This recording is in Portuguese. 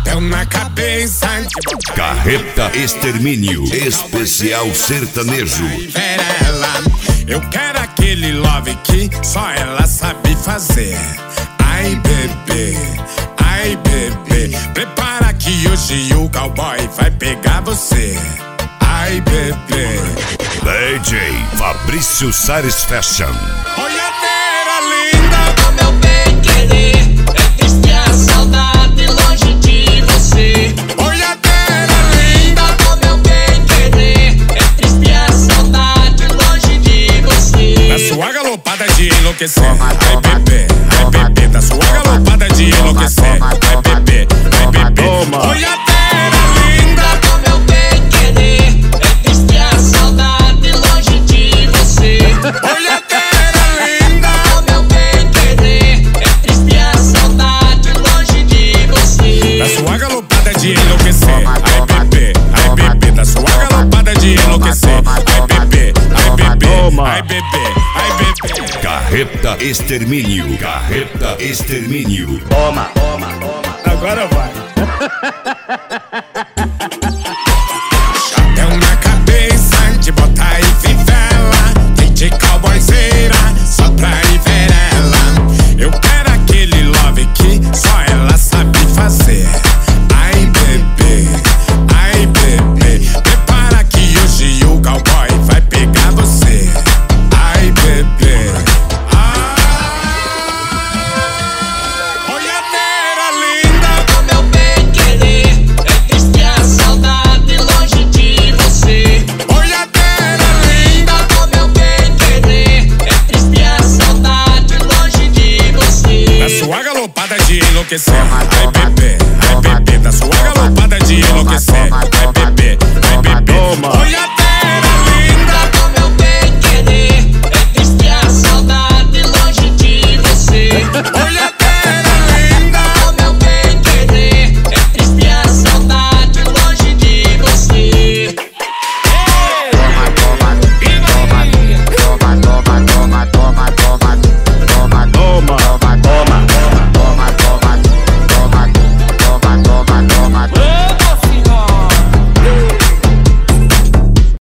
papel na cabeça. Carreta Extermínio, especial sertanejo. Ela, eu quero aquele love que só ela sabe fazer. Ai bebê, ai bebê, prepara que hoje o cowboy vai pegar você. Ai bebê. DJ Fabrício Sares Fashion. Olhadeira linda, Oh meu bem querer, é triste a saudade longe de você. olhadeira linda. Oh meu bem querer, é triste a saudade longe de você. Da sua galopada de enlouquecer. Ai bebê, da sua galopada de enlouquecer. Ai bebê, olhadeira linda. Oh meu bem querer, é triste a saudade longe de você. Olhadeira linda. Oh meu bem querer, é triste a saudade longe de você. Da sua galopada de enlouquecer. Ai bebê, da sua galopada de enlouquecer. Ai bebê, ai bebê, ai bebê. Carreta Extermínio. Carreta Extermínio. Agora vai.